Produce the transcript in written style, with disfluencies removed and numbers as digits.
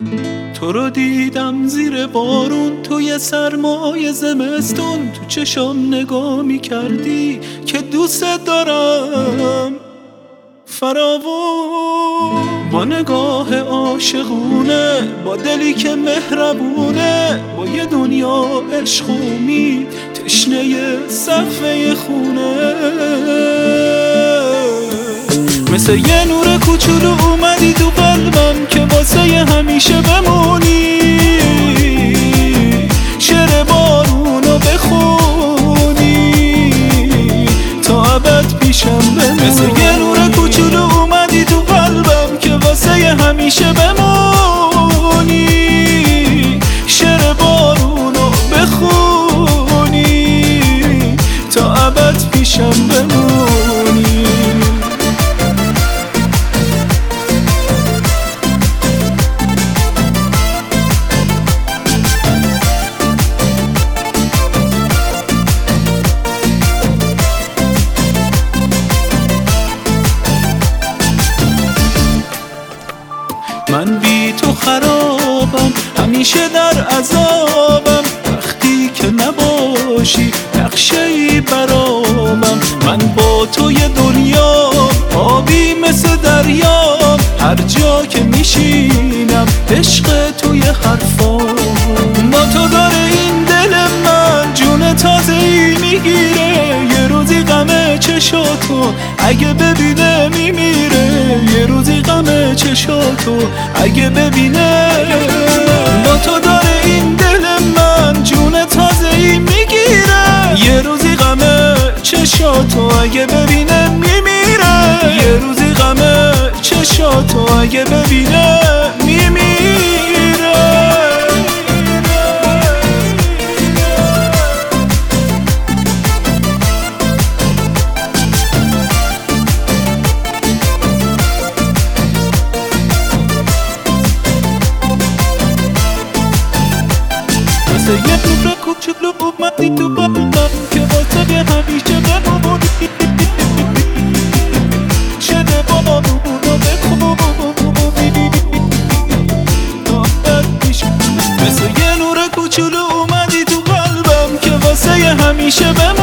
تو رو دیدم زیر بارون توی سرمای زمستون، تو چشام نگاه میکردی که دوست دارم فراوون. با نگاه عاشقونه، با دلی که مهربونه، با یه دنیا عشق و امید تشنه صفحه خونه. مثل یه نور کوچولو اومدی تو قلبم که واسه همیشه بمونی، شعر بارونو بخونی تا ابد پیشم بمونی. مثل یه نور کوچولو اومدی تو قلبم که واسه همیشه بمونی، شعر بارونو بخونی تا ابد پیشم بمونی. من بی تو خرابم، همیشه در عذابم، وقتی که نباشی نقشه‌ای برامم. من با توی دنیا آبی مثل دریام، هر جا که میشینم عشق توی حرفام. با تو داره این دل من جون تازه‌ای میگیره، یه روزی غم چشاتو اگه ببینه میمیره، یه روزی غم چشاتو اگه ببینه. با تو داره این دل من جون تازه‌ای میگیره، یه روزی غم چشاتو اگه ببینه میمیره، یه روزی غم چشاتو اگه ببینه میمیره. مثل یه نور کوچولو اومدی تو قلبم که واسه همیشه بمونی، شعر بارونو بخونی تا ابد پیشم. مثل یه نور کوچولو اومدی تو قلبم که واسه همیشه بمونی،